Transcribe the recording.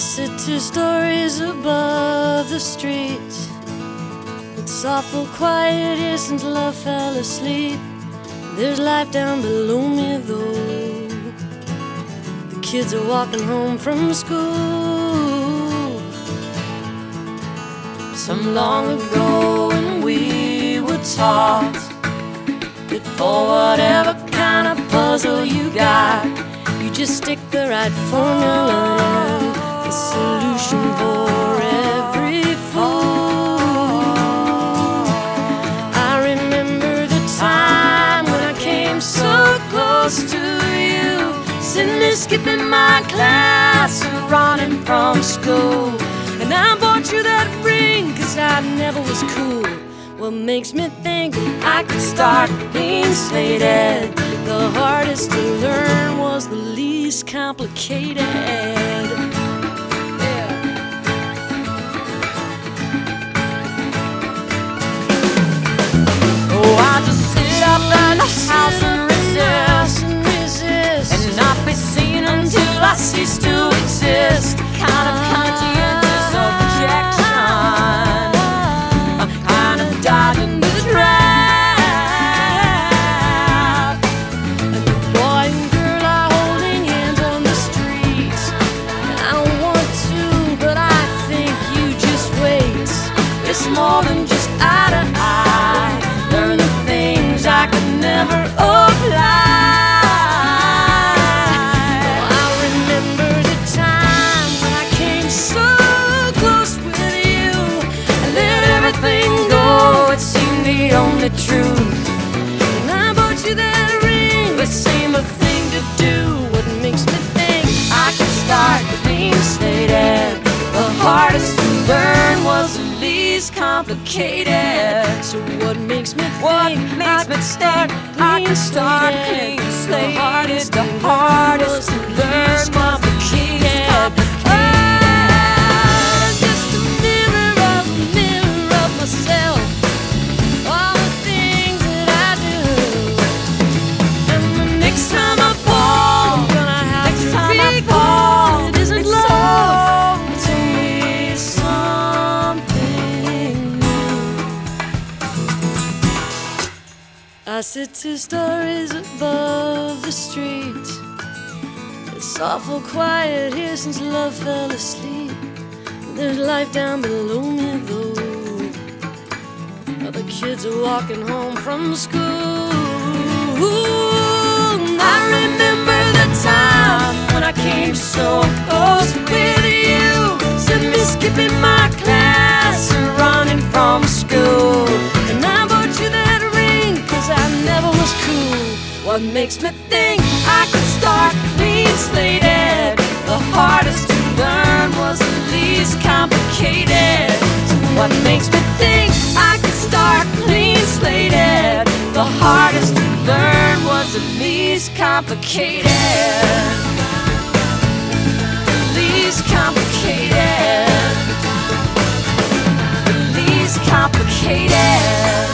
sit 2 stories above the street. It's awful quiet here since love fell asleep. There's life down below me though. The kids are walking home from school. Some long ago when we were taught that for whatever kind of puzzle you got, you just stick the right formula in, the solution for every fool. I remember the time when I came so close to you, sitting there skipping my class and running from school. And I bought you that ring 'cause I never was cool. What makes me think I could start clean slated? The hardest to learn was the least complicated. Yeah. Oh, I just sit up in the house and resist, and not be seen until I cease to exist. Kind of conscientious objection, I'm kind of dodging the trap. And the boy and girl are holding hands on the street. And I don't want to, but I think you just wait. It's more than just eye to eye. Learn the things I could never apply. The only truth, and I bought you that ring. It seemed a thing to do. What makes me think I could start clean slated? The hardest to learn was the least complicated. So what makes me think I could start clean slated? The hardest to learn complicated. Just a mirror of myself. I sit 2 stories above the street. It's awful quiet here since love fell asleep. There's life down below me though. Other kids are walking home from school. I remember the time when I came so close with you, sitting there skipping my class and running from school. And I bought you that ring 'cause I never was cool. What makes me think I could start clean slated? The hardest to learn was the least complicated. So what makes me think I could start clean slated? The hardest to learn was the least complicated. The least complicated. The least complicated.